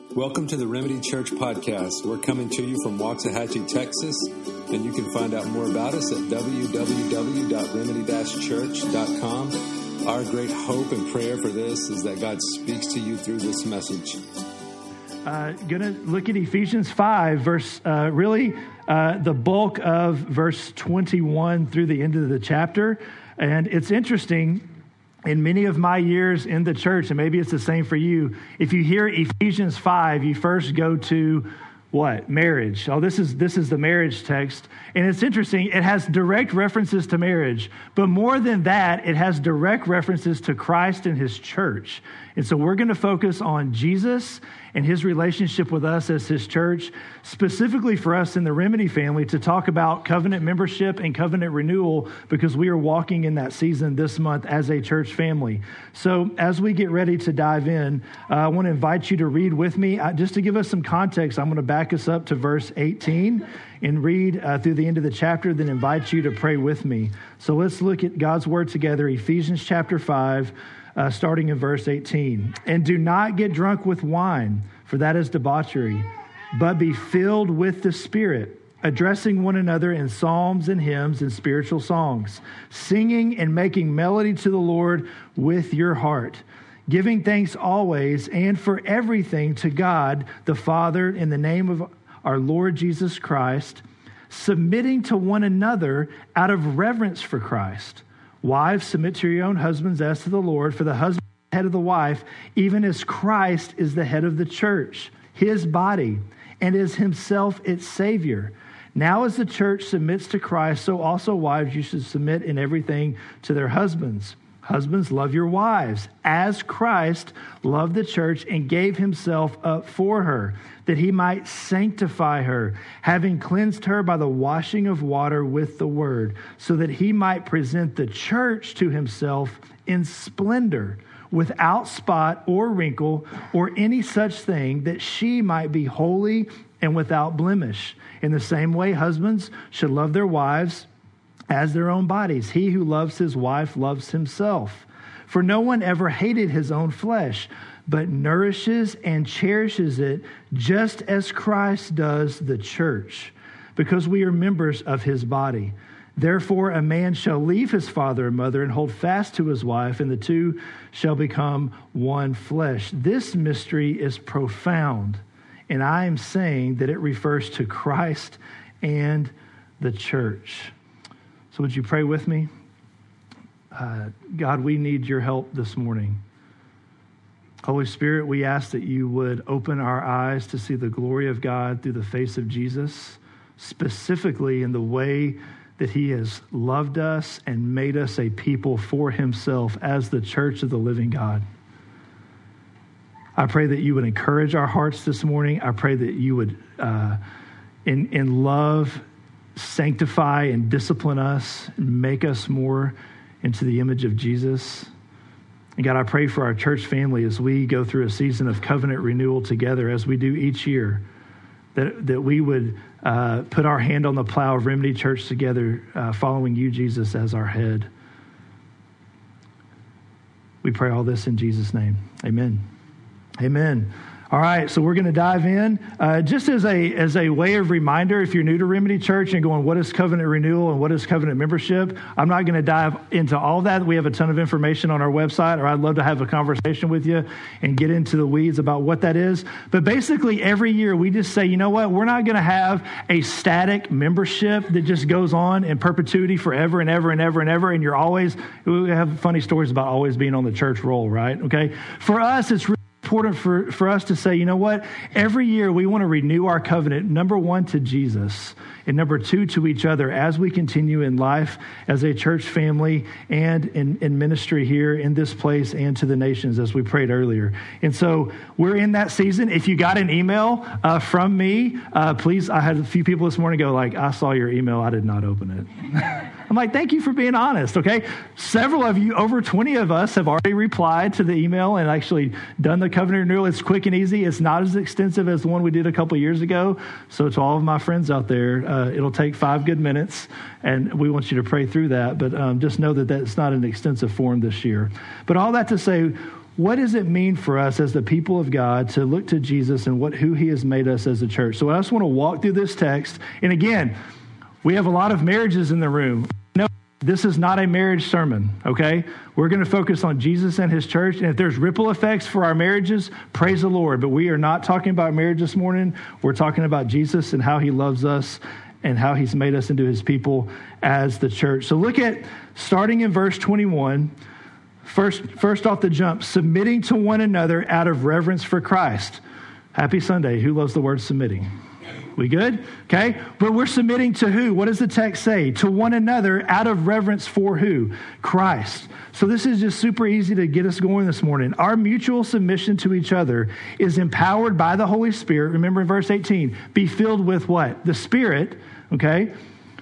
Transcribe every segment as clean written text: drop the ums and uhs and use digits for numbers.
Welcome to the Remedy Church Podcast. We're coming to you from Waxahachie, Texas, and you can find out more about us at www.remedy-church.com. Our great hope and prayer for this is that God speaks to you through this message. Going to look at Ephesians 5, the bulk of verse 21 through the end of the chapter. And it's interesting. In many of my years in the church, and maybe it's the same for you, if you hear Ephesians 5, you first go to what? Marriage. Oh, this is the marriage text. And it's interesting. It has direct references to marriage. But more than that, it has direct references to Christ and his church. And so we're going to focus on Jesus and his relationship with us as his church, specifically for us in the Remedy family, to talk about covenant membership and covenant renewal, because we are walking in that season this month as a church family. So as we get ready to dive in, I want to invite you to read with me. Just to give us some context, I'm going to back us up to verse 18 and read through the end of the chapter, then invite you to pray with me. So let's look at God's word together, Ephesians chapter 5, starting in verse 18. And do not get drunk with wine, for that is debauchery, but be filled with the Spirit, addressing one another in psalms and hymns and spiritual songs, singing and making melody to the Lord with your heart, giving thanks always and for everything to God the Father in the name of our Lord Jesus Christ, submitting to one another out of reverence for Christ. Wives, submit to your own husbands as to the Lord, for the husband is the head of the wife, even as Christ is the head of the church, his body, and is himself its Savior. Now as the church submits to Christ, so also wives, you should submit in everything to their husbands. Husbands, love your wives, as Christ loved the church and gave himself up for her, that he might sanctify her, having cleansed her by the washing of water with the word, so that he might present the church to himself in splendor, without spot or wrinkle or any such thing, that she might be holy and without blemish. In the same way, husbands should love their wives as their own bodies. He who loves his wife loves himself. For no one ever hated his own flesh, but nourishes and cherishes it, just as Christ does the church, because we are members of his body. Therefore, a man shall leave his father and mother and hold fast to his wife, and the two shall become one flesh. This mystery is profound, and I am saying that it refers to Christ and the church. So would you pray with me? God, we need your help this morning. Holy Spirit, we ask that you would open our eyes to see the glory of God through the face of Jesus, specifically in the way that he has loved us and made us a people for himself as the church of the living God. I pray that you would encourage our hearts this morning. I pray that you would, in love, sanctify and discipline us and make us more into the image of Jesus. And God, I pray for our church family as we go through a season of covenant renewal together, as we do each year, that we would put our hand on the plow of Remedy Church together, following you, Jesus, as our head. We pray all this in Jesus' name. Amen. Amen. All right, so we're going to dive in. Just as a way of reminder, if you're new to Remedy Church and going, what is covenant renewal and what is covenant membership? I'm not going to dive into all of that. We have a ton of information on our website, or I'd love to have a conversation with you and get into the weeds about what that is. But basically, every year we just say, you know what? We're not going to have a static membership that just goes on in perpetuity forever and ever and ever and ever. And we have funny stories about always being on the church roll, right? Okay. For us, it's really important for us to say, you know what? Every year we want to renew our covenant, number one, to Jesus, and number two, to each other as we continue in life as a church family and in ministry here in this place and to the nations, as we prayed earlier. And so we're in that season. If you got an email from me, please, I had a few people this morning go like, I saw your email, I did not open it. I'm like, thank you for being honest, okay? Several of you, over 20 of us, have already replied to the email and actually done the covenant renewal. It's quick and easy. It's not as extensive as the one we did a couple years ago. So to all of my friends out there, it'll take 5 good minutes, and we want you to pray through that. But just know that that's not an extensive form this year. But all that to say, what does it mean for us as the people of God to look to Jesus and who he has made us as a church? So I just want to walk through this text. And again, we have a lot of marriages in the room. No, this is not a marriage sermon, okay? We're going to focus on Jesus and his church. And if there's ripple effects for our marriages, praise the Lord. But we are not talking about marriage this morning. We're talking about Jesus and how he loves us and how he's made us into his people as the church. So look at, starting in verse 21, first off the jump, submitting to one another out of reverence for Christ. Happy Sunday. Who loves the word submitting? We good? Okay. But we're submitting to who? What does the text say? To one another out of reverence for who? Christ. So this is just super easy to get us going this morning. Our mutual submission to each other is empowered by the Holy Spirit. Remember in verse 18, be filled with what? The Spirit. Okay.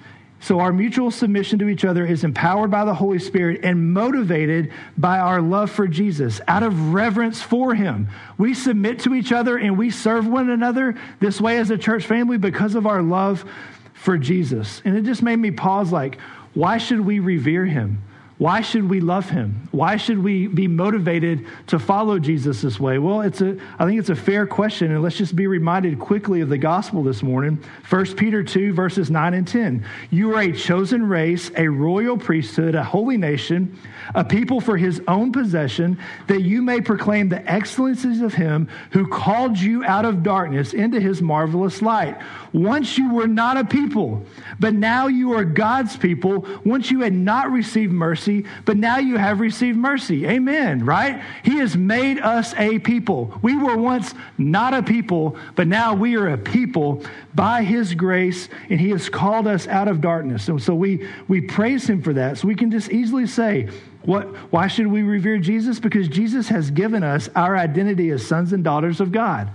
So our mutual submission to each other is empowered by the Holy Spirit and motivated by our love for Jesus out of reverence for him. We submit to each other and we serve one another this way as a church family because of our love for Jesus. And it just made me pause, like, why should we revere him? Why should we love him? Why should we be motivated to follow Jesus this way? Well, I think it's a fair question, and let's just be reminded quickly of the gospel this morning. 1 Peter 2, verses 9 and 10. You are a chosen race, a royal priesthood, a holy nation, a people for his own possession, that you may proclaim the excellencies of him who called you out of darkness into his marvelous light. Once you were not a people, but now you are God's people. Once you had not received mercy, but now you have received mercy. Amen, right? He has made us a people. We were once not a people, but now we are a people by his grace, and he has called us out of darkness. And so we praise him for that. So we can just easily say, why should we revere Jesus? Because Jesus has given us our identity as sons and daughters of God.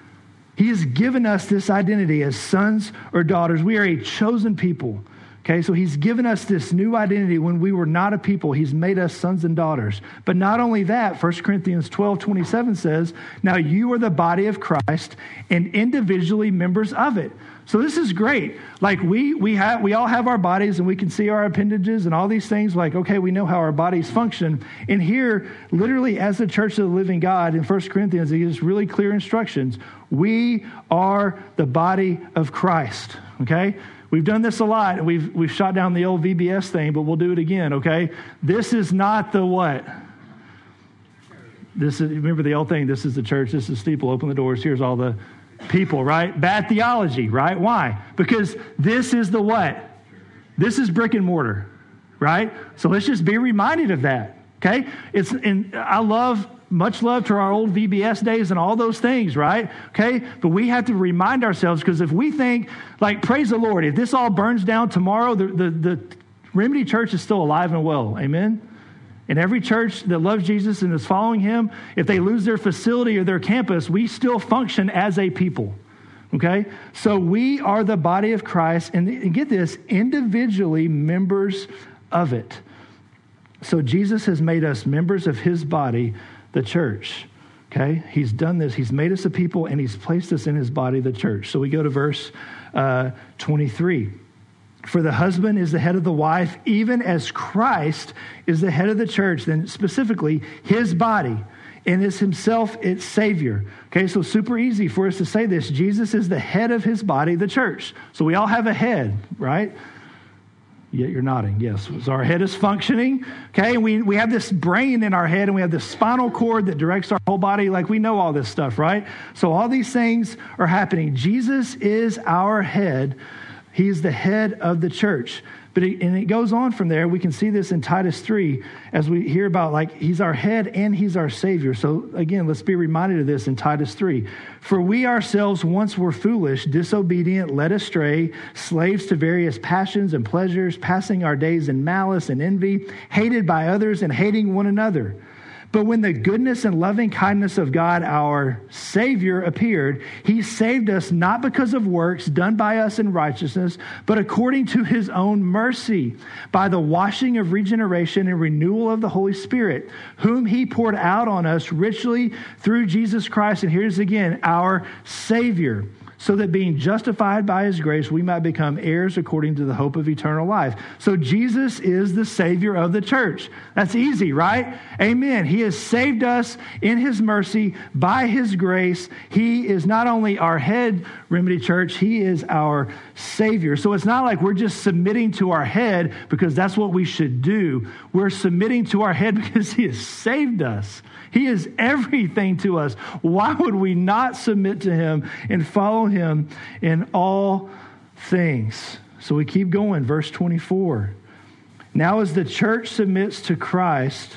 He has given us this identity as sons or daughters. We are a chosen people. Okay, so he's given us this new identity when we were not a people. He's made us sons and daughters. But not only that, 1 Corinthians 12:27 says, now you are the body of Christ and individually members of it. So this is great. Like we all have our bodies and we can see our appendages and all these things. Like, okay, we know how our bodies function. And here, literally as the church of the living God in 1 Corinthians, he gives really clear instructions. We are the body of Christ. Okay? We've done this a lot. We've shot down the old VBS thing, but we'll do it again, okay? This is not the what? Remember the old thing, this is the church, this is the steeple, open the doors, here's all the people, right? Bad theology, right? Why? Because this is the what? This is brick and mortar, right? So let's just be reminded of that, okay? Much love to our old VBS days and all those things, right? Okay? But we have to remind ourselves, because if we think, like, praise the Lord, if this all burns down tomorrow, the Remedy Church is still alive and well. Amen? And every church that loves Jesus and is following him, if they lose their facility or their campus, we still function as a people. Okay? So we are the body of Christ, and get this, individually members of it. So Jesus has made us members of his body, the church. Okay? He's done this. He's made us a people and he's placed us in his body, the church. So we go to verse 23. For the husband is the head of the wife, even as Christ is the head of the church, then specifically his body, and is himself its Savior. Okay, so super easy for us to say this. Jesus is the head of his body, the church. So we all have a head, right? Yet you're nodding. Yes. So our head is functioning. Okay. And we have this brain in our head and we have this spinal cord that directs our whole body. Like, we know all this stuff, right? So all these things are happening. Jesus is our head. He's the head of the church. And it goes on from there. We can see this in Titus 3 as we hear about, like, he's our head and he's our Savior. So again, let's be reminded of this in Titus 3. For we ourselves once were foolish, disobedient, led astray, slaves to various passions and pleasures, passing our days in malice and envy, hated by others and hating one another. But when the goodness and loving kindness of God, our Savior, appeared, he saved us not because of works done by us in righteousness, but according to his own mercy, by the washing of regeneration and renewal of the Holy Spirit, whom he poured out on us richly through Jesus Christ. And here's again, our Savior. so that being justified by his grace, we might become heirs according to the hope of eternal life. So Jesus is the Savior of the church. That's easy, right? Amen. He has saved us in his mercy by his grace. He is not only our head, Remedy Church, he is our Savior. So it's not like we're just submitting to our head because that's what we should do. We're submitting to our head because he has saved us. He is everything to us. Why would we not submit to him and follow him in all things? So we keep going. Verse 24. Now as the church submits to Christ,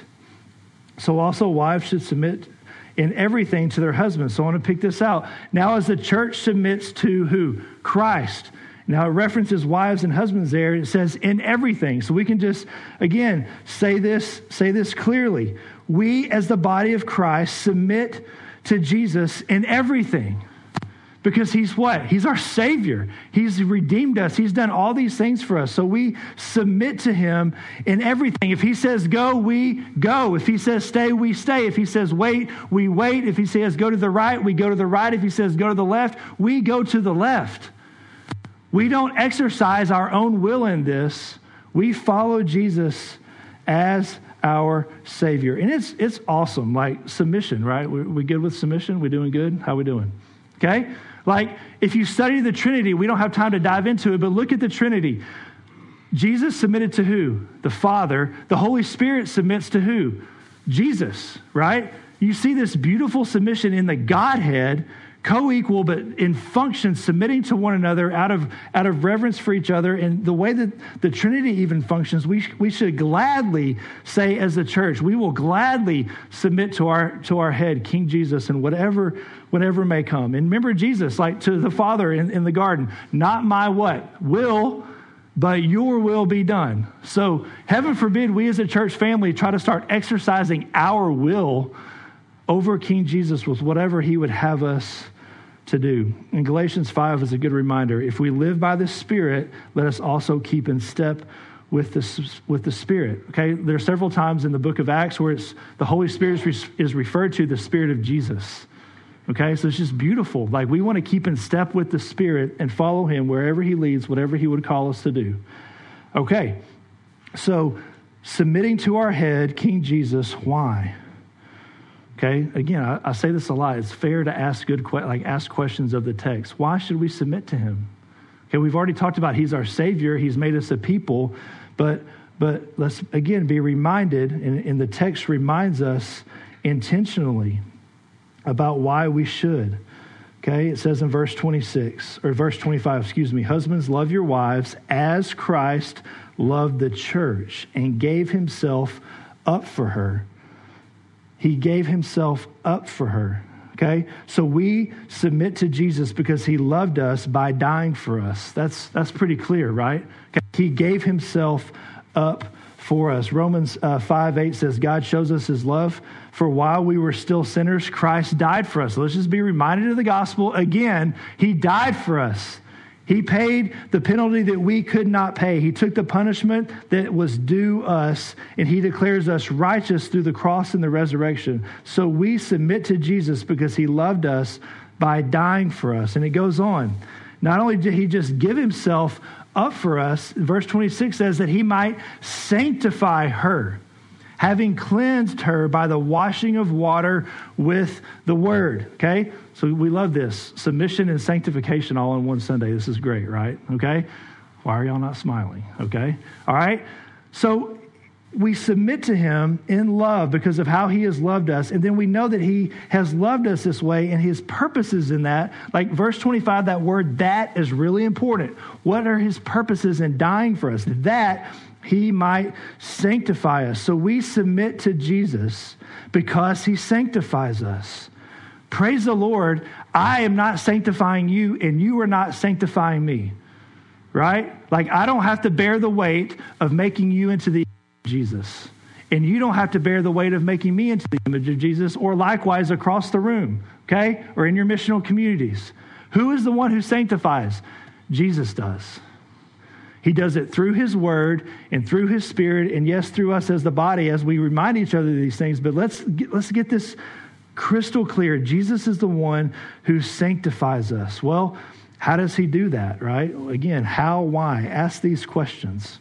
so also wives should submit in everything to their husbands. So I want to pick this out. Now as the church submits to who? Christ. Now, it references wives and husbands there. It says in everything. So we can just, again, say this clearly. We, as the body of Christ, submit to Jesus in everything. Because he's what? He's our Savior. He's redeemed us. He's done all these things for us. So we submit to him in everything. If he says go, we go. If he says stay, we stay. If he says wait, we wait. If he says go to the right, we go to the right. If he says go to the left, we go to the left. We don't exercise our own will in this. We follow Jesus as our Savior. And it's awesome, like submission, right? We good with submission? We doing good? How we doing? Okay? Like if you study the Trinity, we don't have time to dive into it, but look at the Trinity. Jesus submitted to who? The Father. The Holy Spirit submits to who? Jesus, right? You see this beautiful submission in the Godhead, co-equal, but in function, submitting to one another out of reverence for each other. And the way that the Trinity even functions, we should gladly say as a church, we will gladly submit to our head, King Jesus, and whatever may come. And remember Jesus, like to the Father in the garden, not my what? Will, but your will be done. So heaven forbid we as a church family try to start exercising our will over King Jesus with whatever he would have us to do. And Galatians 5 is a good reminder. If we live by the Spirit, let us also keep in step with the Spirit. Okay, there are several times in the book of Acts where the Holy Spirit is referred to the Spirit of Jesus. Okay, so it's just beautiful. Like we want to keep in step with the Spirit and follow him wherever he leads, whatever he would call us to do. Okay, so submitting to our head, King Jesus, why? Okay, again, I say this a lot. It's fair to ask ask questions of the text. Why should we submit to him? Okay, we've already talked about he's our Savior. He's made us a people. But let's, again, be reminded, and the text reminds us intentionally about why we should. Okay, it says in verse 25, husbands, love your wives as Christ loved the church and gave himself up for her. He gave himself up for her, okay? So we submit to Jesus because he loved us by dying for us. That's pretty clear, right? Okay. He gave himself up for us. Romans 5:8 says, God shows us his love, for while we were still sinners, Christ died for us. So let's just be reminded of the gospel. Again, he died for us. He paid the penalty that we could not pay. He took the punishment that was due us, and he declares us righteous through the cross and the resurrection. So we submit to Jesus because he loved us by dying for us. And it goes on. Not only did he just give himself up for us, verse 26 says that he might sanctify her, having cleansed her by the washing of water with the word. Okay? So we love this. Submission and sanctification all in one Sunday. This is great, right? Okay? Why are y'all not smiling? Okay? All right? So we submit to him in love because of how he has loved us. And then we know that he has loved us this way and his purposes in that. Like verse 25, that word that is really important. What are his purposes in dying for us? That he might sanctify us. So we submit to Jesus because he sanctifies us. Praise the Lord, I am not sanctifying you and you are not sanctifying me, right? Like I don't have to bear the weight of making you into the image of Jesus. And you don't have to bear the weight of making me into the image of Jesus, or likewise across the room, okay? Or in your missional communities. Who is the one who sanctifies? Jesus does. He does it through his word and through his Spirit, and yes, through us as the body as we remind each other of these things. But let's get this Crystal clear. Jesus is the one who sanctifies us. Well, how does he do that, right? Again, how, why? Ask these questions.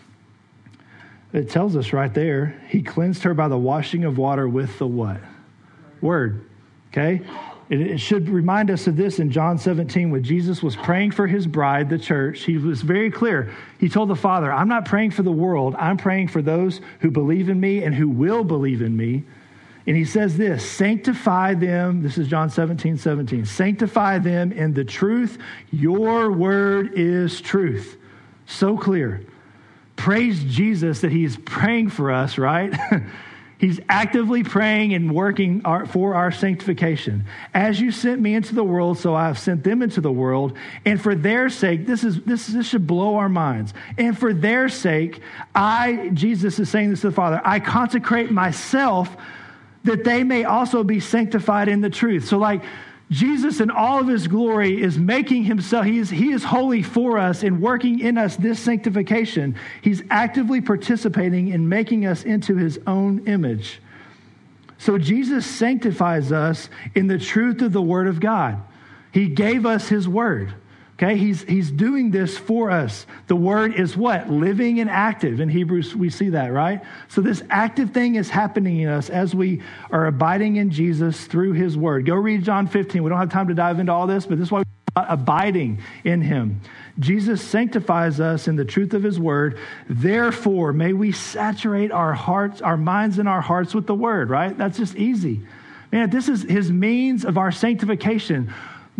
It tells us right there, he cleansed her by the washing of water with the what? Word. Okay? It should remind us of this in John 17 when Jesus was praying for his bride, the church. He was very clear. He told the Father, I'm not praying for the world. I'm praying for those who believe in me and who will believe in me. And he says this, sanctify them. This is John 17:17. Sanctify them in the truth. Your word is truth. So clear. Praise Jesus that he's praying for us, right? He's actively praying and working for our sanctification. As you sent me into the world, so I have sent them into the world. And for their sake, this should blow our minds. And for their sake, Jesus is saying this to the Father, I consecrate myself that they may also be sanctified in the truth. So like Jesus in all of his glory is making himself, he is holy for us and working in us this sanctification. He's actively participating in making us into his own image. So Jesus sanctifies us in the truth of the word of God. He gave us his word. Okay, he's doing this for us. The word is what? Living and active. In Hebrews, we see that, right? So this active thing is happening in us as we are abiding in Jesus through his word. Go read John 15. We don't have time to dive into all this, but this is why we're abiding in him. Jesus sanctifies us in the truth of his word. Therefore, may we saturate our hearts, our minds and our hearts with the word, right? That's just easy. Man, this is his means of our sanctification.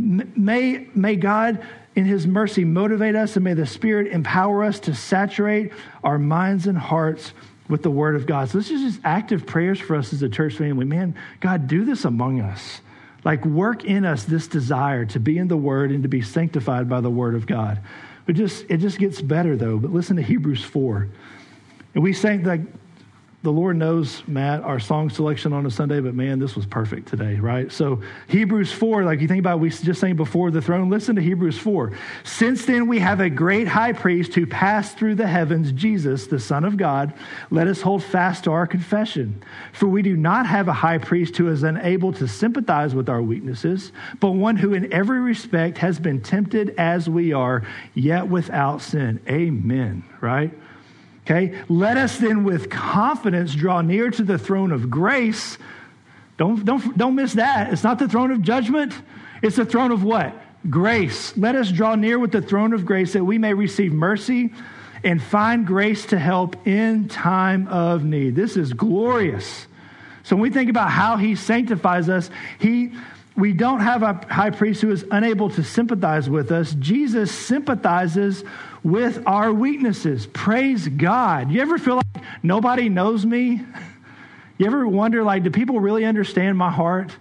May God in his mercy motivate us, and may the Spirit empower us to saturate our minds and hearts with the word of God. So this is just active prayers for us as a church family. Man, God, do this among us. Like work in us this desire to be in the word and to be sanctified by the word of God. But it just gets better though. But listen to Hebrews 4. And we sang like, the Lord knows, Matt, our song selection on a Sunday, but man, this was perfect today, right? So Hebrews 4, like you think about, we just sang before the throne, listen to Hebrews 4. Since then we have a great high priest who passed through the heavens, Jesus, the Son of God. Let us hold fast to our confession. For we do not have a high priest who is unable to sympathize with our weaknesses, but one who in every respect has been tempted as we are, yet without sin. Amen, right? Okay, let us then with confidence draw near to the throne of grace. Don't miss that. It's not the throne of judgment. It's the throne of what? Grace. Let us draw near with the throne of grace that we may receive mercy and find grace to help in time of need. This is glorious. So when we think about how he sanctifies us, we don't have a high priest who is unable to sympathize with us. Jesus sympathizes with our weaknesses. Praise God. You ever feel like nobody knows me? You ever wonder, like, do people really understand my heart?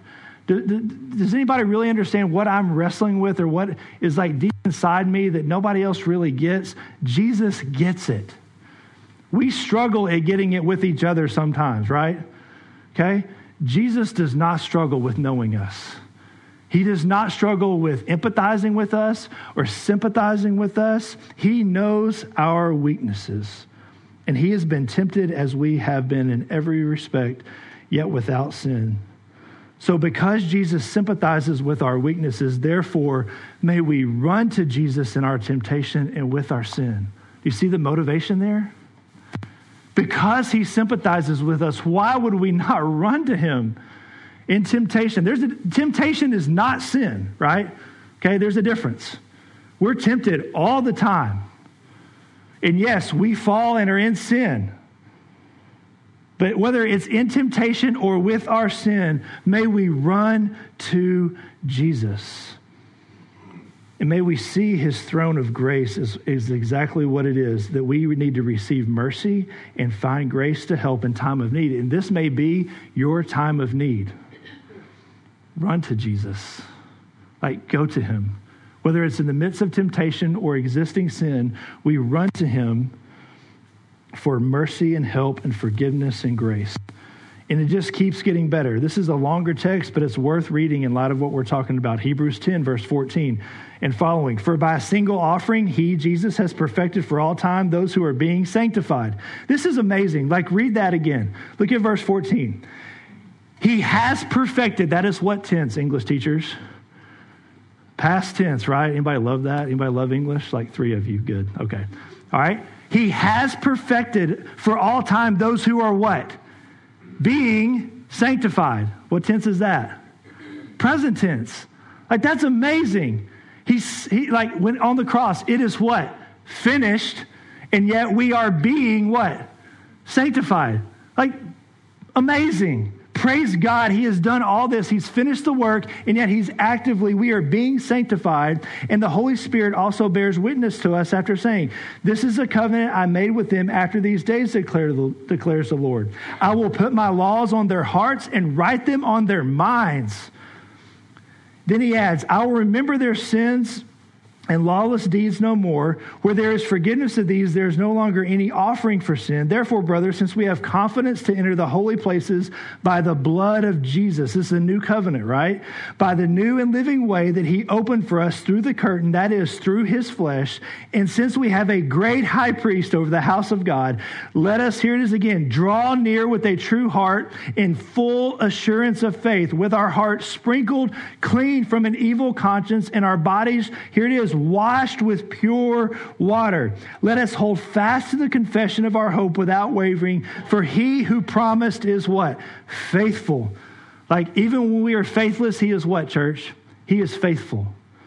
Does anybody really understand what I'm wrestling with or what is like deep inside me that nobody else really gets? Jesus gets it. We struggle at getting it with each other sometimes, right? Okay? Jesus does not struggle with knowing us. He does not struggle with empathizing with us or sympathizing with us. He knows our weaknesses. And he has been tempted as we have been in every respect, yet without sin. So because Jesus sympathizes with our weaknesses, therefore, may we run to Jesus in our temptation and with our sin. Do you see the motivation there? Because he sympathizes with us, why would we not run to him in temptation? Temptation is not sin, right? Okay, there's a difference. We're tempted all the time. And yes, we fall and are in sin. But whether it's in temptation or with our sin, may we run to Jesus. And may we see his throne of grace is exactly what it is, that we need to receive mercy and find grace to help in time of need. And this may be your time of need. Run to Jesus. Like, go to him. Whether it's in the midst of temptation or existing sin, we run to him for mercy and help and forgiveness and grace. And it just keeps getting better. This is a longer text, but it's worth reading in light of what we're talking about. Hebrews 10, verse 14 and following. For by a single offering, he, Jesus, has perfected for all time those who are being sanctified. This is amazing. Like, read that again. Look at verse 14. He has perfected. That is what tense, English teachers? Past tense, right? Anybody love that? Anybody love English? Like 3 of you. Good. Okay. All right. He has perfected for all time those who are what? Being sanctified. What tense is that? Present tense. Like, that's amazing. He like, when on the cross, it is what? Finished. And yet we are being what? Sanctified. Like, amazing. Praise God, he has done all this. He's finished the work, and yet we are being sanctified. And the Holy Spirit also bears witness to us after saying, this is a covenant I made with them after these days, declares the Lord. I will put my laws on their hearts and write them on their minds. Then he adds, I will remember their sins and lawless deeds no more. Where there is forgiveness of these, there is no longer any offering for sin. Therefore, brothers, since we have confidence to enter the holy places by the blood of Jesus, this is a new covenant, right? By the new and living way that he opened for us through the curtain, that is, through his flesh. And since we have a great high priest over the house of God, let us, here it is again, draw near with a true heart in full assurance of faith, with our hearts sprinkled clean from an evil conscience and our bodies, here it is, washed with pure water. Let us hold fast to the confession of our hope without wavering, for he who promised is what? Faithful. Like, even when we are faithless, he is what, church? He is faithful.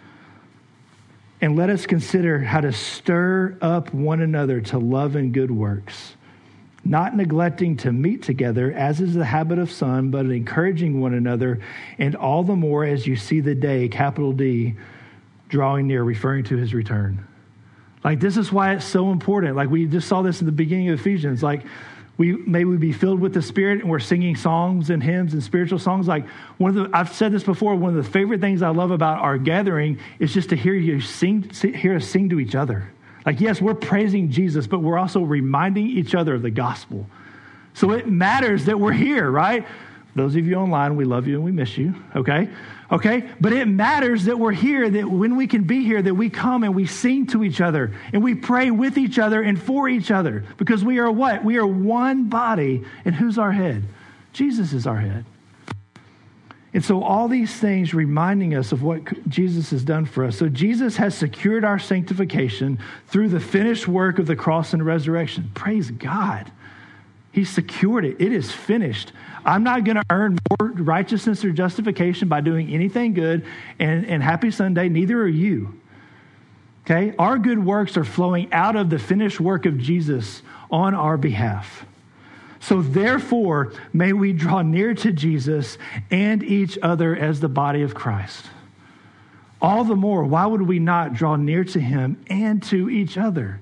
And let us consider how to stir up one another to love and good works, not neglecting to meet together, as is the habit of some, but encouraging one another, and all the more as you see the day, capital D, drawing near, referring to his return. Like, this is why it's so important. Like, we just saw this in the beginning of Ephesians. Like, may we be filled with the Spirit, and we're singing songs and hymns and spiritual songs. Like, I've said this before, one of the favorite things I love about our gathering is just to hear us sing to each other. Like, yes, we're praising Jesus, but we're also reminding each other of the gospel. So it matters that we're here, right? Those of you online, we love you and we miss you, okay? Okay? But it matters that we're here, that when we can be here, that we come and we sing to each other and we pray with each other and for each other, because we are what? We are one body. And who's our head? Jesus is our head. And so all these things reminding us of what Jesus has done for us. So Jesus has secured our sanctification through the finished work of the cross and resurrection. Praise God. He secured it. It is finished. I'm not going to earn more righteousness or justification by doing anything good. And happy Sunday, neither are you. Okay? Our good works are flowing out of the finished work of Jesus on our behalf. So therefore, may we draw near to Jesus and each other as the body of Christ. All the more, why would we not draw near to him and to each other?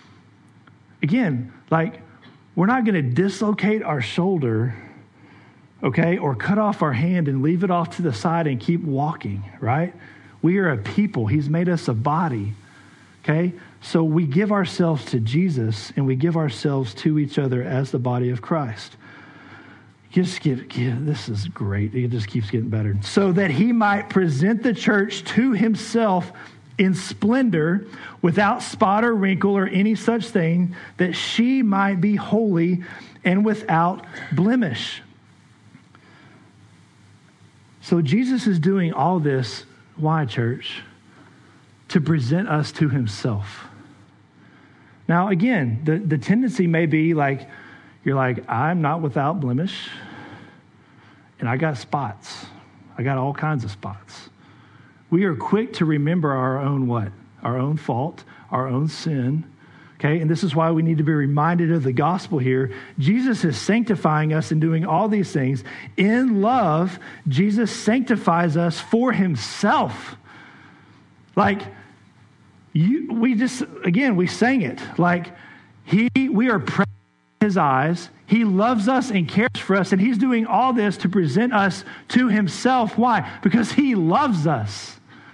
Again, like, we're not going to dislocate our shoulder, okay, or cut off our hand and leave it off to the side and keep walking, right? We are a people. He's made us a body, okay? So we give ourselves to Jesus and we give ourselves to each other as the body of Christ. This is great. It just keeps getting better. So that he might present the church to himself in splendor, without spot or wrinkle or any such thing, that she might be holy and without blemish. So Jesus is doing all this, why, church? To present us to himself. Now, again, the tendency may be like, you're like, I'm not without blemish, and I got spots. I got all kinds of spots. We are quick to remember our own what? Our own fault, our own sin. Okay, and this is why we need to be reminded of the gospel here. Jesus is sanctifying us and doing all these things. In love, Jesus sanctifies us for himself. Like, we sang it. Like, we are precious in his eyes. He loves us and cares for us, and he's doing all this to present us to himself. Why? Because he loves us.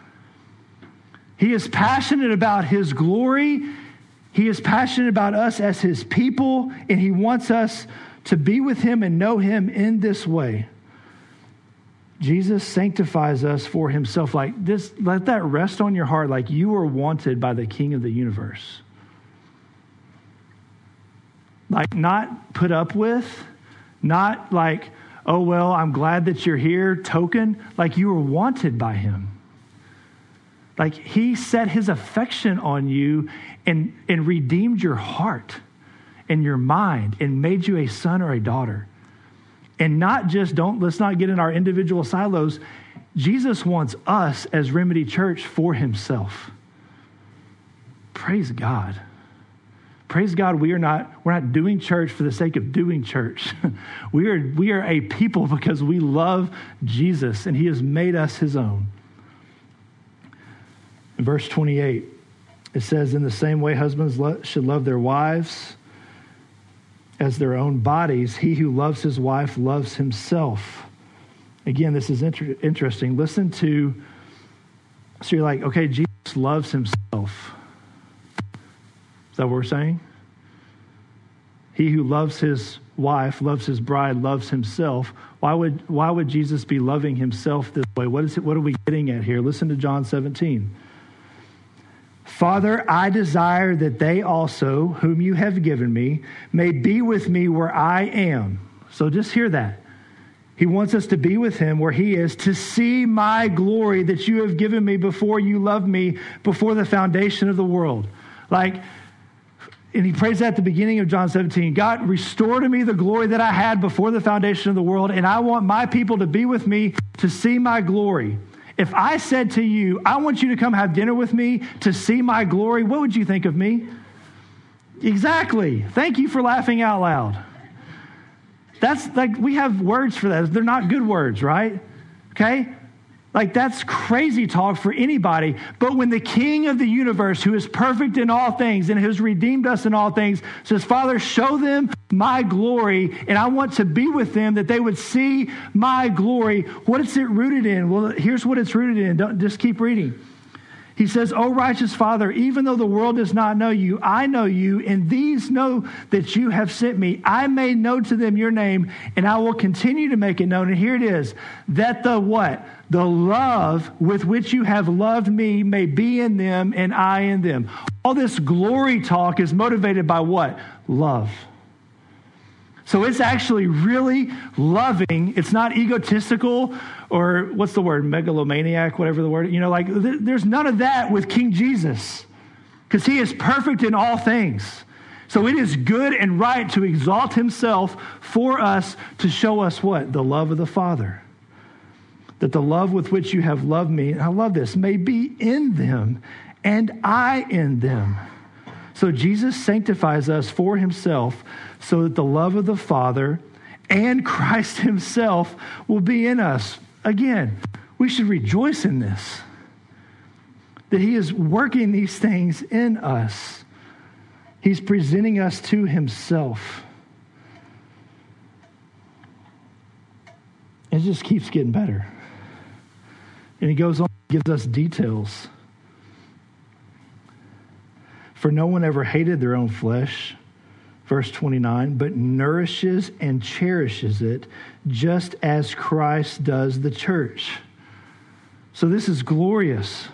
He is passionate about his glory. He is passionate about us as his people, and he wants us to be with him and know him in this way. Jesus sanctifies us for himself. Like this, let that rest on your heart, like you are wanted by the King of the universe. Like, not put up with, not like, oh, well, I'm glad that you're here token. Like, you were wanted by him. Like, he set his affection on you and redeemed your heart and your mind and made you a son or a daughter. And not just, let's not get in our individual silos. Jesus wants us as Remedy Church for himself. Praise God. Praise God, we're not doing church for the sake of doing church. We are a people because we love Jesus and he has made us his own. In verse 28, it says, in the same way husbands should love their wives as their own bodies. He who loves his wife loves himself. Again, this is interesting. Listen to, so you're like, okay, Jesus loves himself. Is that what we're saying? He who loves his wife, loves his bride, loves himself. Why would Jesus be loving himself this way? What are we getting at here? Listen to John 17. Father, I desire that they also, whom you have given me, may be with me where I am. So just hear that. He wants us to be with him where he is, to see my glory that you have given me before you loved me, before the foundation of the world. And he prays that at the beginning of John 17. God, restore to me the glory that I had before the foundation of the world, and I want my people to be with me to see my glory. If I said to you, I want you to come have dinner with me to see my glory, what would you think of me? Exactly. Thank you for laughing out loud. That's like, we have words for that. They're not good words, right? Okay? Like, that's crazy talk for anybody. But when the King of the universe, who is perfect in all things and has redeemed us in all things, says, Father, show them my glory, and I want to be with them that they would see my glory. What is it rooted in? Well, here's what it's rooted in. Don't just keep reading. He says, O righteous Father, even though the world does not know you, I know you, and these know that you have sent me. I made known to them your name, and I will continue to make it known. And here it is, that the what? The love with which you have loved me may be in them, and I in them. All this glory talk is motivated by what? Love. So it's actually really loving. It's not egotistical or what's the word? Megalomaniac, whatever the word. There's none of that with King Jesus because he is perfect in all things. So it is good and right to exalt himself for us to show us what? The love of the Father. That the love with which you have loved me, and I love this, may be in them and I in them. So Jesus sanctifies us for himself so that the love of the Father and Christ himself will be in us. Again, we should rejoice in this, that he is working these things in us. He's presenting us to himself. It just keeps getting better. And he goes on and gives us details. For no one ever hated their own flesh, verse 29, but nourishes and cherishes it just as Christ does the church. So this is glorious.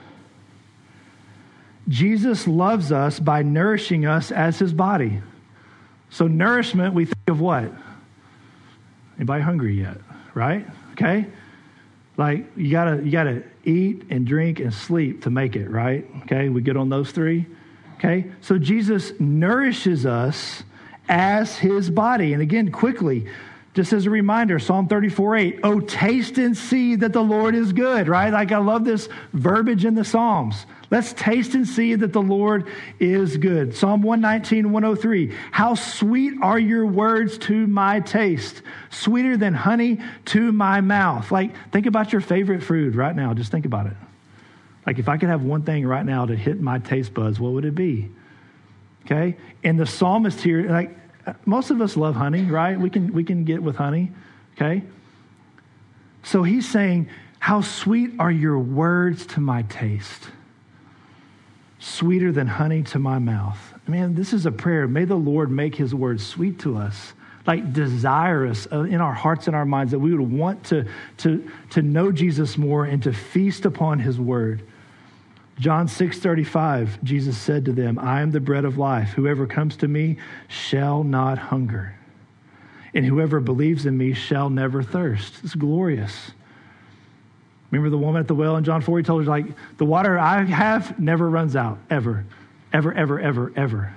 Jesus loves us by nourishing us as his body. So nourishment, we think of what? Anybody hungry yet? Right? Okay? Like you gotta eat and drink and sleep to make it, right? Okay, we get on those three. Okay, so Jesus nourishes us as his body. And again, quickly, just as a reminder, Psalm 34:8, oh, taste and see that the Lord is good, right? Like I love this verbiage in the Psalms. Let's taste and see that the Lord is good. Psalm 119:103, how sweet are your words to my taste, sweeter than honey to my mouth. Like, think about your favorite food right now. Just think about it. Like, if I could have one thing right now to hit my taste buds, what would it be? Okay? And the psalmist here, like, most of us love honey, right? We can get with honey, okay? So he's saying, how sweet are your words to my taste, sweeter than honey to my mouth. Man, this is a prayer. May the Lord make his words sweet to us, like desire us in our hearts and our minds, that we would want to know Jesus more and to feast upon his word. John 6:35, Jesus said to them, I am the bread of life. Whoever comes to me shall not hunger. and whoever believes in me shall never thirst. It's glorious. Remember the woman at the well in John 4? He told her, like, the water I have never runs out, ever, ever, ever, ever, ever.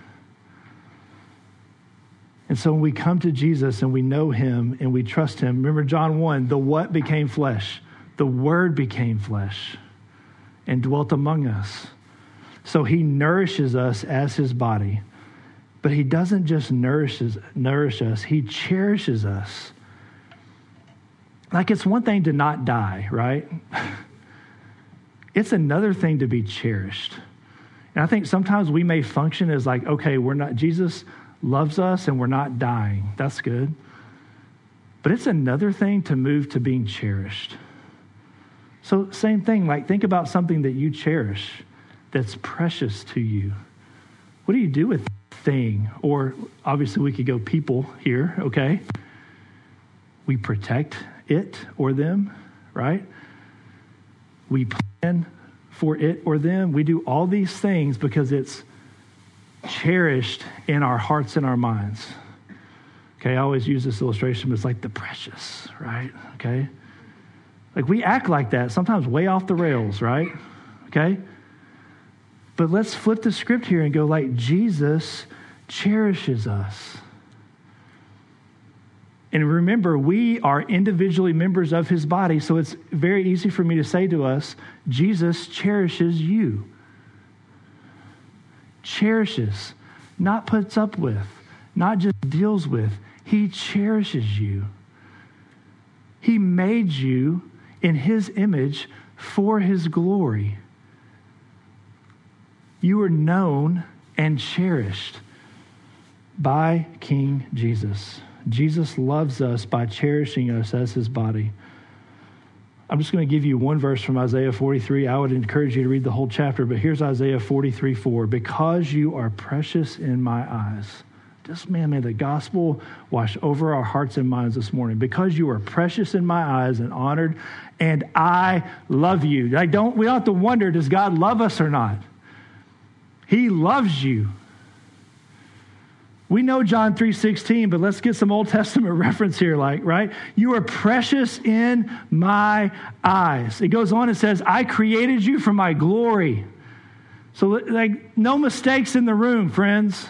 And so when we come to Jesus and we know him and we trust him, remember John 1, the what became flesh? The Word became flesh and dwelt among us. So he nourishes us as his body. But he doesn't just nourish us, he cherishes us. Like, it's one thing to not die, right? It's another thing to be cherished. And I think sometimes we may function as like, okay, Jesus loves us and we're not dying. That's good. But it's another thing to move to being cherished. So same thing, like think about something that you cherish that's precious to you. What do you do with that thing? Or obviously we could go people here, okay? We protect it or them, right? We plan for it or them. We do all these things because it's cherished in our hearts and our minds. Okay, I always use this illustration, but it's like the precious, right? Okay? Like we act like that, sometimes way off the rails, right? Okay? But let's flip the script here and go like Jesus cherishes us. And remember, we are individually members of his body, so it's very easy for me to say to us, Jesus cherishes you. Cherishes, not puts up with, not just deals with. He cherishes you. He made you in his image for his glory. You are known and cherished by King Jesus. Jesus loves us by cherishing us as his body. I'm just going to give you one verse from Isaiah 43. I would encourage you to read the whole chapter, but here's Isaiah 43:4. Because you are precious in my eyes. Just, may the gospel wash over our hearts and minds this morning. Because you are precious in my eyes and honored, and I love you. We don't have to wonder, does God love us or not? He loves you. We know John 3:16, but let's get some Old Testament reference here, right? You are precious in my eyes. It goes on and says, I created you for my glory. So, no mistakes in the room, friends.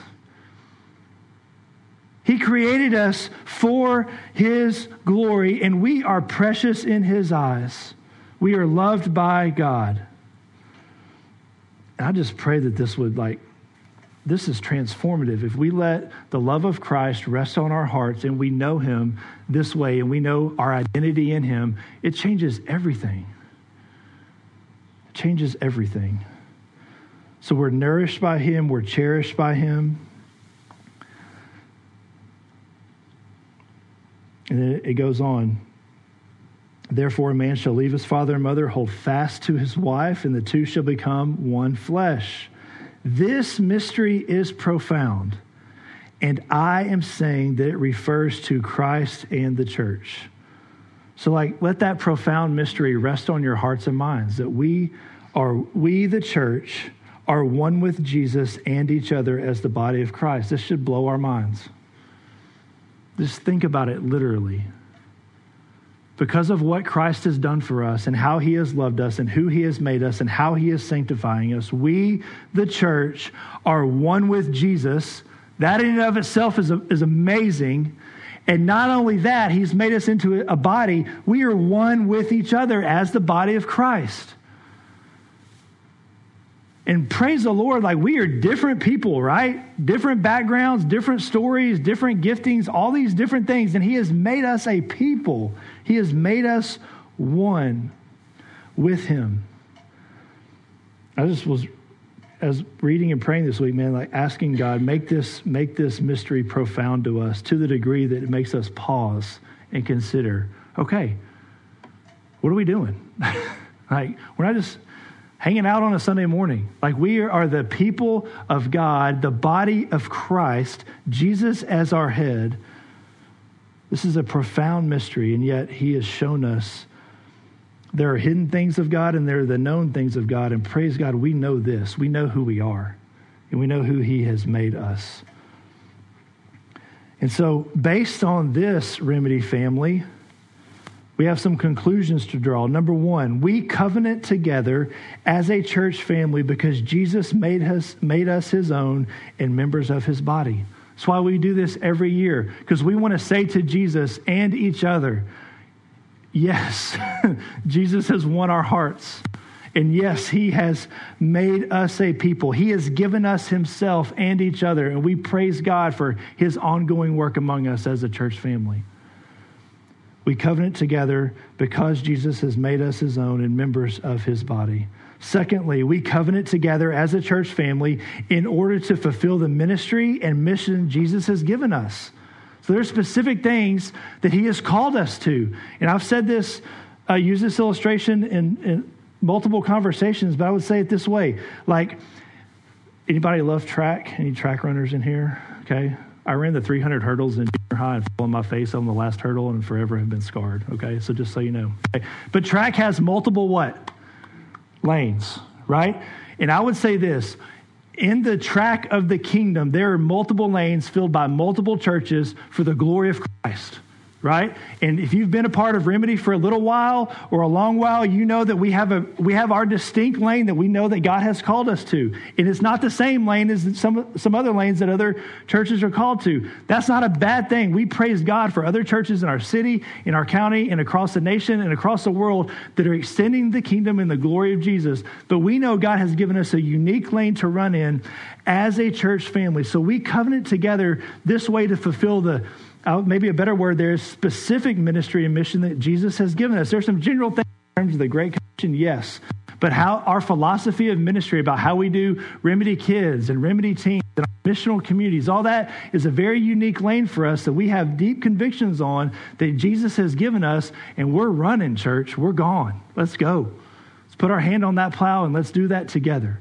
He created us for his glory, and we are precious in his eyes. We are loved by God. And I just pray that this is transformative. If we let the love of Christ rest on our hearts and we know him this way and we know our identity in him, it changes everything. It changes everything. So we're nourished by him. We're cherished by him. And it goes on. Therefore, a man shall leave his father and mother, hold fast to his wife, and the two shall become one flesh. This mystery is profound, and I am saying that it refers to Christ and the church. So let that profound mystery rest on your hearts and minds, that we, the church, are one with Jesus and each other as the body of Christ. This should blow our minds. Just think about it literally. Because of what Christ has done for us and how he has loved us and who he has made us and how he is sanctifying us, we, the church, are one with Jesus. That in and of itself is amazing. And not only that, he's made us into a body. We are one with each other as the body of Christ. And praise the Lord, we are different people, right? Different backgrounds, different stories, different giftings, all these different things. And he has made us a people. He has made us one with him. I just was, as reading and praying this week, asking God, make this mystery profound to us to the degree that it makes us pause and consider, okay, what are we doing? We're not just hanging out on a Sunday morning. We are the people of God, the body of Christ, Jesus as our head. This is a profound mystery, and yet he has shown us there are hidden things of God and there are the known things of God. And praise God, we know this. We know who we are, and we know who he has made us. And so based on this, Remedy family, we have some conclusions to draw. Number one, we covenant together as a church family because Jesus made us his own and members of his body. That's why we do this every year, because we want to say to Jesus and each other, yes, Jesus has won our hearts. And yes, he has made us a people. He has given us himself and each other. And we praise God for his ongoing work among us as a church family. We covenant together because Jesus has made us his own and members of his body. Secondly, we covenant together as a church family in order to fulfill the ministry and mission Jesus has given us. So there's specific things that he has called us to. And I've said this, use this illustration in multiple conversations, but I would say it this way. Like, anybody love track? Any track runners in here? Okay. I ran the 300 hurdles in junior high and fell on my face on the last hurdle and forever have been scarred. Okay. So just so you know. Okay? But track has multiple what? Lanes, right? And I would say this. In the track of the kingdom, there are multiple lanes filled by multiple churches for the glory of Christ. Right? And if you've been a part of Remedy for a little while or a long while, you know that we have our distinct lane that we know that God has called us to. And it's not the same lane as some other lanes that other churches are called to. That's not a bad thing. We praise God for other churches in our city, in our county, and across the nation and across the world that are extending the kingdom and the glory of Jesus. But we know God has given us a unique lane to run in as a church family. So we covenant together this way to fulfill maybe a better word there is specific ministry and mission that Jesus has given us. There's some general things in terms of the Great Commission, yes. But how our philosophy of ministry about how we do Remedy Kids and Remedy Teens and our missional communities, all that is a very unique lane for us that we have deep convictions on that Jesus has given us, and we're running, church. We're gone. Let's go. Let's put our hand on that plow and let's do that together.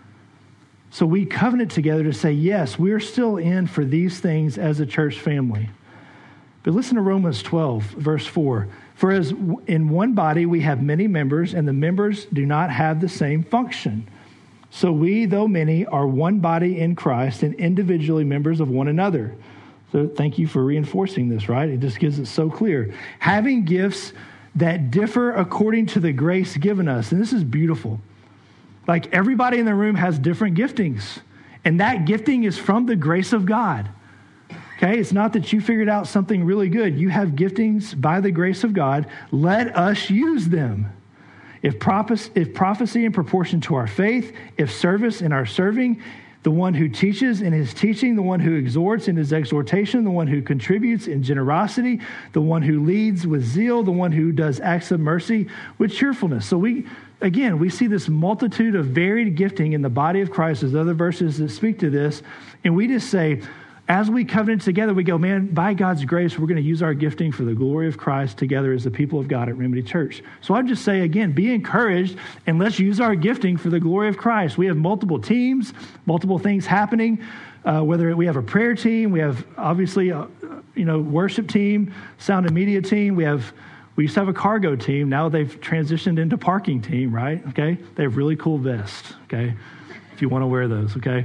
So we covenant together to say, yes, we're still in for these things as a church family. But listen to Romans 12, verse 4. For as in one body we have many members, and the members do not have the same function. So we, though many, are one body in Christ and individually members of one another. So thank you for reinforcing this, right? It just gives it so clear. Having gifts that differ according to the grace given us. And this is beautiful. Like, everybody in the room has different giftings. And that gifting is from the grace of God. Okay, it's not that you figured out something really good. You have giftings by the grace of God. Let us use them. If prophecy in proportion to our faith, if service in our serving, the one who teaches in his teaching, the one who exhorts in his exhortation, the one who contributes in generosity, the one who leads with zeal, the one who does acts of mercy with cheerfulness. So we see this multitude of varied gifting in the body of Christ. There's other verses that speak to this. And we just say, as we covenant together, we go, man, by God's grace, we're going to use our gifting for the glory of Christ together as the people of God at Remedy Church. So I'd just say, again, be encouraged, and let's use our gifting for the glory of Christ. We have multiple teams, multiple things happening, whether we have a prayer team, we have obviously a worship team, sound and media team. We used to have a cargo team. Now they've transitioned into parking team, right? Okay. They have really cool vests. Okay. If you want to wear those. Okay.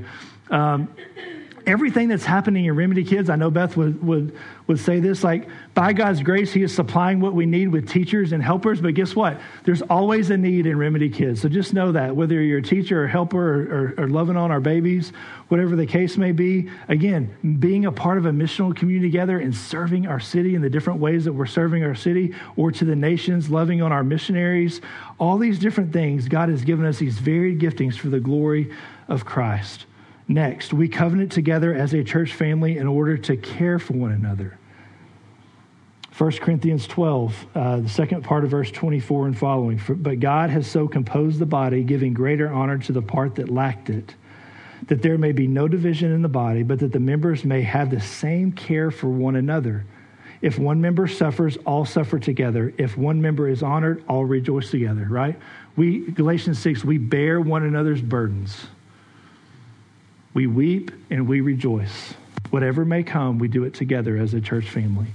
Everything that's happening in Remedy Kids, I know Beth would say this, like, by God's grace, he is supplying what we need with teachers and helpers. But guess what? There's always a need in Remedy Kids. So just know that, whether you're a teacher or helper or loving on our babies, whatever the case may be, again, being a part of a missional community together and serving our city in the different ways that we're serving our city, or to the nations, loving on our missionaries, all these different things, God has given us these varied giftings for the glory of Christ. Next, we covenant together as a church family in order to care for one another. 1 Corinthians 12, the second part of verse 24 and following. But God has so composed the body, giving greater honor to the part that lacked it, that there may be no division in the body, but that the members may have the same care for one another. If one member suffers, all suffer together. If one member is honored, all rejoice together, right? Galatians 6, we bear one another's burdens. We weep and we rejoice. Whatever may come, we do it together as a church family.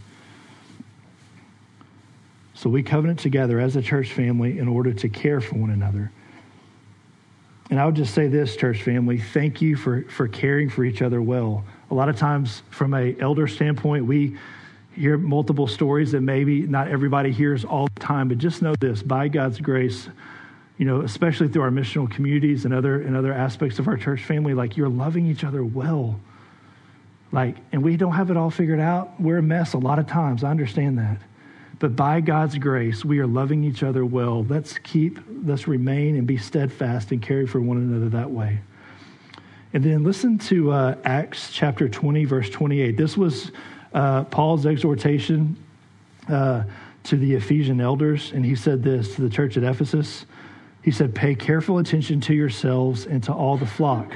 So we covenant together as a church family in order to care for one another. And I would just say this, church family, thank you for caring for each other well. A lot of times from a elder standpoint, we hear multiple stories that maybe not everybody hears all the time, but just know this, by God's grace, especially through our missional communities and other aspects of our church family, like you're loving each other well. And we don't have it all figured out. We're a mess a lot of times. I understand that. But by God's grace, we are loving each other well. Let's remain and be steadfast and carry for one another that way. And then listen to Acts chapter 20, verse 28. This was Paul's exhortation to the Ephesian elders. And he said this to the church at Ephesus. He said, pay careful attention to yourselves and to all the flock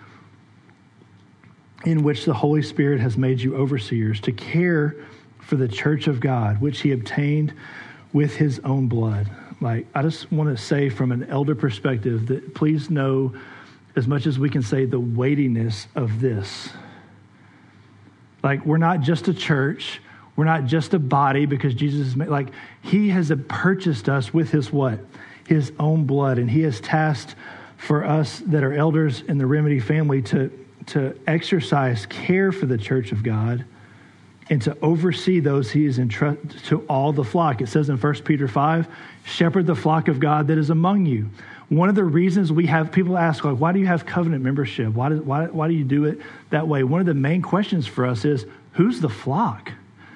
in which the Holy Spirit has made you overseers to care for the church of God, which he obtained with his own blood. I just want to say from an elder perspective that please know, as much as we can say, the weightiness of this. We're not just a church. We're not just a body because Jesus is made, he has purchased us with his what? His own blood. And he has tasked for us that are elders in the Remedy family to exercise care for the church of God and to oversee those he is entrusted to all the flock. It says in 1 Peter 5, shepherd the flock of God that is among you. One of the reasons we have, people ask, why do you have covenant membership? Why do you do it that way? One of the main questions for us is, who's the flock?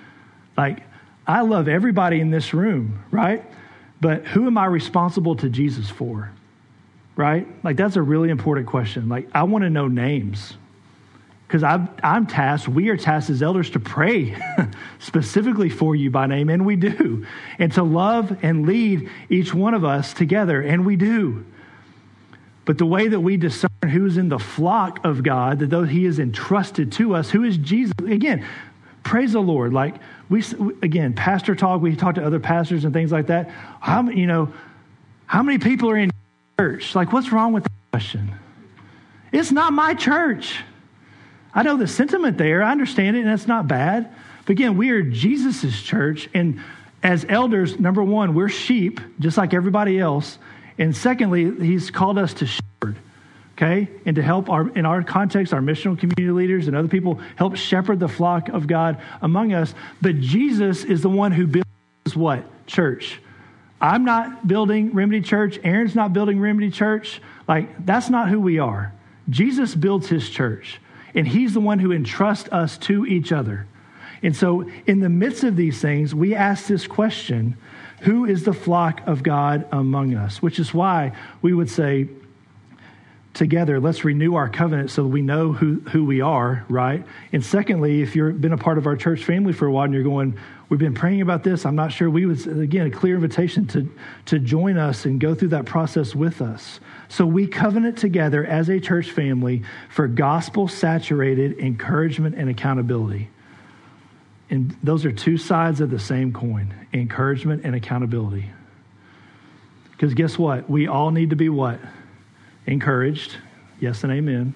I love everybody in this room, right? But who am I responsible to Jesus for, right? That's a really important question. I want to know names. Because we are tasked as elders to pray specifically for you by name, and we do. And to love and lead each one of us together, and we do. But the way that we discern who's in the flock of God, that though he is entrusted to us, who is Jesus? Again, praise the Lord. Pastor talk, we talk to other pastors and things like that. How many people are in church? What's wrong with that question? It's not my church. I know the sentiment there. I understand it, and that's not bad. But again, we are Jesus's church, and as elders, number one, we're sheep, just like everybody else. And secondly, he's called us to shepherd, okay? And to help in our context, our missional community leaders and other people help shepherd the flock of God among us. But Jesus is the one who builds what? Church. I'm not building Remedy Church. Aaron's not building Remedy Church. That's not who we are. Jesus builds his church. And he's the one who entrusts us to each other. And so in the midst of these things, we ask this question, who is the flock of God among us? Which is why we would say together, let's renew our covenant so we know who we are, right? And secondly, if you've been a part of our church family for a while and you're going, we've been praying about this, I'm not sure, we would, again, a clear invitation to join us and go through that process with us. So we covenant together as a church family for gospel-saturated encouragement and accountability. And those are two sides of the same coin, encouragement and accountability. Because guess what? We all need to be what? Encouraged. Yes and amen.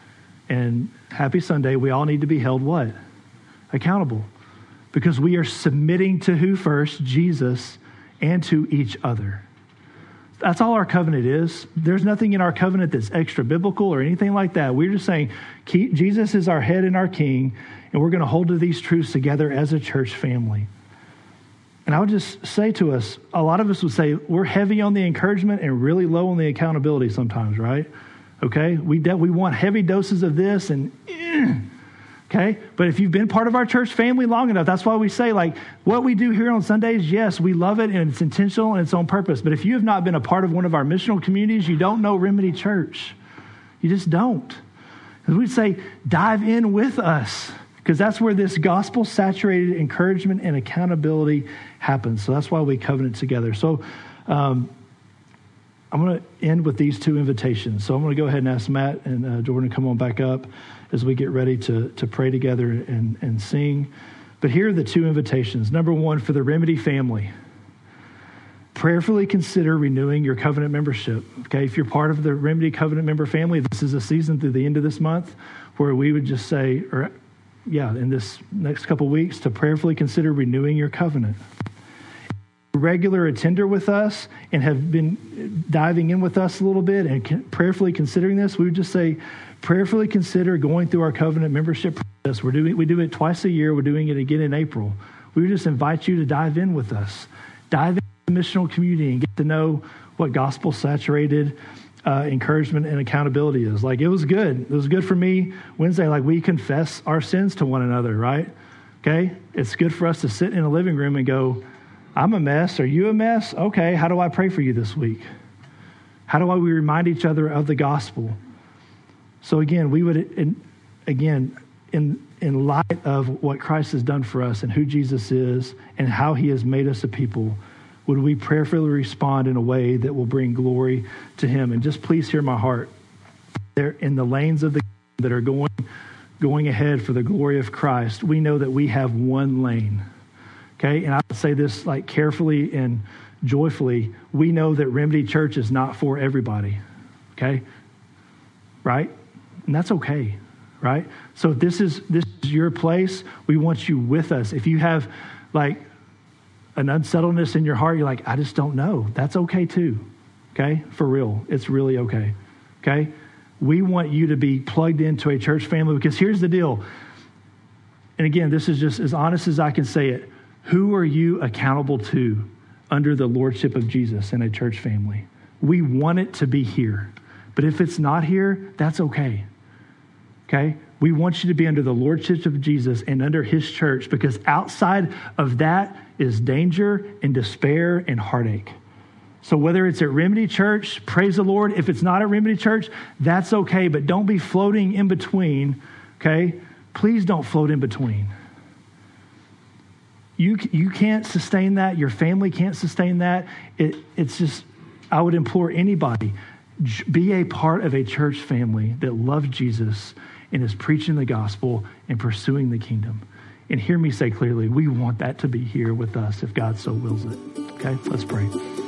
And happy Sunday, we all need to be held what? Accountable. Because we are submitting to who first? Jesus, and to each other. That's all our covenant is. There's nothing in our covenant that's extra biblical or anything like that. We're just saying Jesus is our head and our king, and we're going to hold to these truths together as a church family. And I would just say to us, a lot of us would say we're heavy on the encouragement and really low on the accountability sometimes, right? Okay? We want heavy doses of this and okay? But if you've been part of our church family long enough, that's why we say, what we do here on Sundays, yes, we love it, and it's intentional and it's on purpose. But if you have not been a part of one of our missional communities, you don't know Remedy Church. You just don't. And we'd say, dive in with us, because that's where this gospel-saturated encouragement and accountability happens. So that's why we covenant together. So I'm going to end with these two invitations. So I'm going to go ahead and ask Matt and Jordan to come on back up as we get ready to pray together and sing. But here are the two invitations. Number one, for the Remedy family, prayerfully consider renewing your covenant membership. Okay, if you're part of the Remedy covenant member family, this is a season through the end of this month where we would just say, in this next couple weeks, to prayerfully consider renewing your covenant. regular attender with us and have been diving in with us a little bit and prayerfully considering this, we would just say, prayerfully consider going through our covenant membership process. We do it twice a year. We're doing it again in April. We would just invite you to dive in with us. Dive into the missional community and get to know what gospel-saturated encouragement and accountability is. Like, it was good. It was good for me Wednesday. Like, we confess our sins to one another, right? Okay? It's good for us to sit in a living room and go, I'm a mess. Are you a mess? Okay, how do I pray for you this week? How do we remind each other of the gospel? So again, we would, in light of what Christ has done for us and who Jesus is and how he has made us a people, would we prayerfully respond in a way that will bring glory to him? And just please hear my heart. There in the lanes of the that are going ahead for the glory of Christ, we know that we have one lane. Okay? And I would say this like carefully and joyfully. We know that Remedy Church is not for everybody. Okay? Right? And that's okay. Right? So if this is your place, we want you with us. If you have like an unsettledness in your heart, you're like, I just don't know. That's okay too. Okay? For real. It's really okay. Okay? We want you to be plugged into a church family because here's the deal. And again, this is just as honest as I can say it. Who are you accountable to under the lordship of Jesus in a church family? We want it to be here. But if it's not here, that's okay. Okay? We want you to be under the lordship of Jesus and under his church, because outside of that is danger and despair and heartache. So whether it's at Remedy Church, praise the Lord. If it's not at Remedy Church, that's okay. But don't be floating in between, okay? Please don't float in between. You can't sustain that. Your family can't sustain that. It's just, I would implore anybody, be a part of a church family that loves Jesus and is preaching the gospel and pursuing the kingdom. And hear me say clearly, we want that to be here with us if God so wills it. Okay, let's pray.